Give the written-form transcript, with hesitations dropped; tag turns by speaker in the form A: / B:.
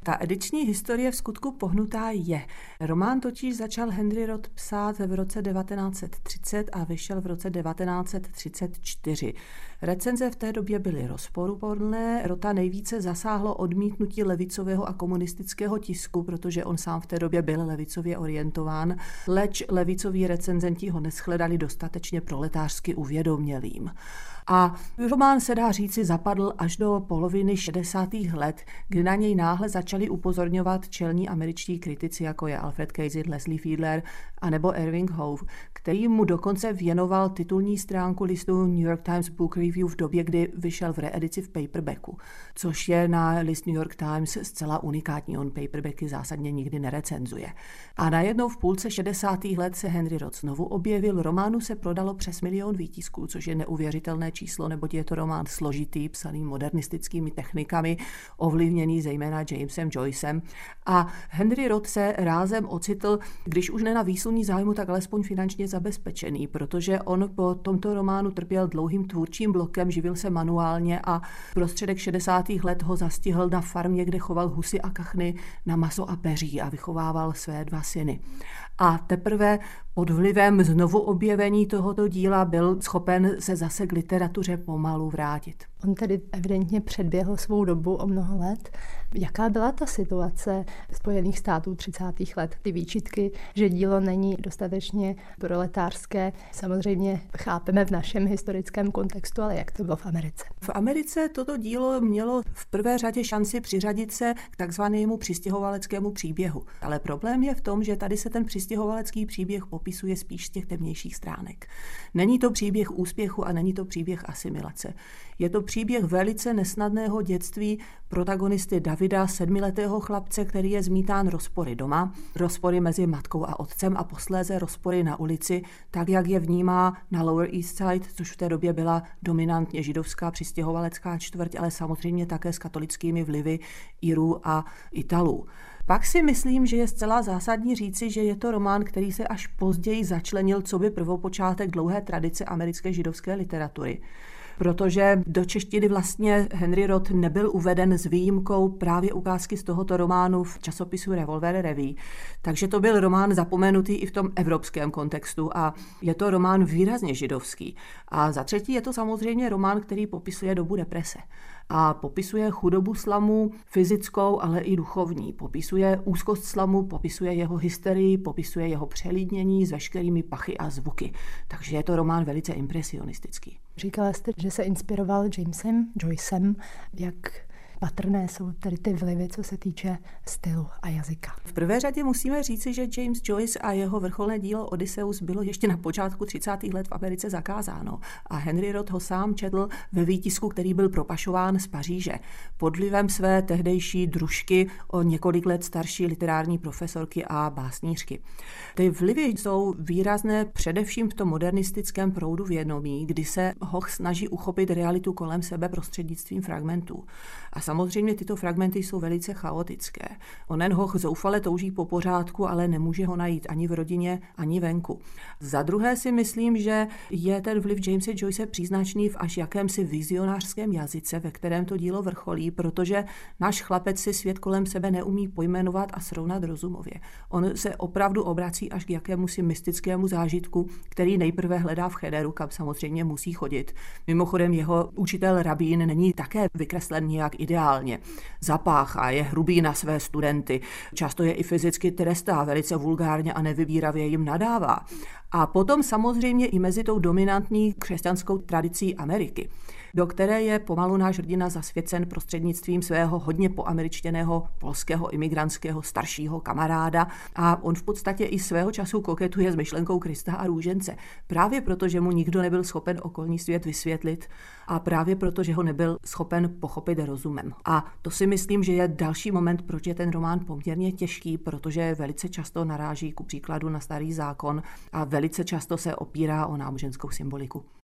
A: Ta ediční historie v skutku pohnutá je. Román totiž začal Henry Roth psát v roce 1930 a vyšel v roce 1934. Recenze v té době byly rozporuplné. Rotha nejvíce zasáhlo odmítnutí levicového a komunistického tisku, protože on sám v té době byl levicově orientován, leč levicoví recenzenti ho neshledali dostatečně proletářsky uvědomělým. A román se dá říci zapadl až do poloviny 60. let, kdy na něj náhle začali upozorňovat čelní američtí kritici, jako je Alfred Kazin, Leslie Fiedler a nebo Irving Howe, který mu dokonce věnoval titulní stránku listu New York Times Book Review v době, kdy vyšel v reedici v paperbacku, což je na list New York Times zcela unikátní, on paperbacky zásadně nikdy nerecenzuje. A najednou v půlce 60. let se Henry Roth znovu objevil, románu se prodalo přes 1 000 000 výtisků, což je neuvěřitelné číslo, neboť je to román složitý, psaný modernistickými technikami, ovlivněný zejména Jamesem Joycem. A Henry Roth se rázem ocitl, když už ne na výsluní zájmu, tak alespoň finančně zabezpečený, protože on po tomto románu trpěl dlouhým tvůrčím blokem, živil se manuálně a prostředek 60. let ho zastihl na farmě, kde choval husy a kachny na maso a peří a vychovával své 2 syny. A teprve pod vlivem znovu objevení tohoto díla byl schopen se zase k literatuře pomalu vrátit.
B: On tedy evidentně předběhl svou dobu o mnoho let. Jaká byla ta situace Spojených států 30. let? Ty výčitky, že dílo není dostatečně proletářské, samozřejmě chápeme v našem historickém kontextu, ale jak to bylo v Americe?
A: V Americe toto dílo mělo v prvé řadě šanci přiřadit se k takzvanému přistěhovaleckému příběhu. Ale problém je v tom, že tady se ten přistěhovalecký příběh popisuje spíš z těch temnějších stránek. Není to příběh úspěchu a není to příběh asimilace. Je to příběh velice nesnadného dětství protagonisty Davida, 7letého chlapce, který je zmítán rozpory doma, rozpory mezi matkou a otcem a posléze rozpory na ulici, tak jak je vnímá na Lower East Side, což v té době byla dominantně židovská přistěhovalecká čtvrť, ale samozřejmě také s katolickými vlivy Irů a Italů. Pak si myslím, že je zcela zásadní říci, že je to román, který se až později začlenil coby prvopočátek dlouhé tradice americké židovské literatury. Protože do češtiny vlastně Henry Roth nebyl uveden s výjimkou právě ukázky z tohoto románu v časopisu Revolver Revue. Takže to byl román zapomenutý i v tom evropském kontextu a je to román výrazně židovský. A za třetí je to samozřejmě román, který popisuje dobu deprese. A popisuje chudobu slamu fyzickou, ale i duchovní. Popisuje úzkost slamu, popisuje jeho hysterii, popisuje jeho přelídnění s veškerými pachy a zvuky. Takže je to román velice impresionistický.
B: Říkala jste, že se inspiroval Jamesem Joycem. Jak patrné jsou tedy ty vlivy, co se týče stylu a jazyka?
A: V prvé řadě musíme říci, že James Joyce a jeho vrcholné dílo Odysseus bylo ještě na počátku 30. let v Americe zakázáno. A Henry Roth ho sám četl ve výtisku, který byl propašován z Paříže. Pod vlivem své tehdejší družky, o několik let starší literární profesorky a básnířky. Ty vlivy jsou výrazné především v tom modernistickém proudu vědomí, kdy se Hoch snaží uchopit realitu kolem sebe prostřednictvím fragmentů. A samozřejmě tyto fragmenty jsou velice chaotické. Onen Hoch zoufale touží po pořádku, ale nemůže ho najít ani v rodině, ani venku. Za druhé si myslím, že je ten vliv Jamese Joyce příznačný v až jakémsi vizionářském jazyce, ve kterém to dílo vrcholí, protože náš chlapec si svět kolem sebe neumí pojmenovat a srovnat rozumově. On se opravdu obrací až k jakémusi mystickému zážitku, který nejprve hledá v cheder, kam samozřejmě musí chodit. Mimochodem jeho učitel rabín není také vykreslen nějak ideálně. Zapáchá, je hrubý na své studenty, často je i fyzicky trestá, velice vulgárně a nevybíravě jim nadává. A potom samozřejmě i mezi tou dominantní křesťanskou tradicí Ameriky, do které je pomalu náš hrdina zasvěcen prostřednictvím svého hodně poameričtěného polského imigrantského staršího kamaráda a on v podstatě i svého času koketuje s myšlenkou Krista a růžence. Právě proto, že mu nikdo nebyl schopen okolní svět vysvětlit a právě proto, že ho nebyl schopen pochopit rozumem. A to si myslím, že je další moment, proč je ten román poměrně těžký, protože velice často naráží ku příkladu na Starý zákon a velice často se opírá o náboženskou symboliku.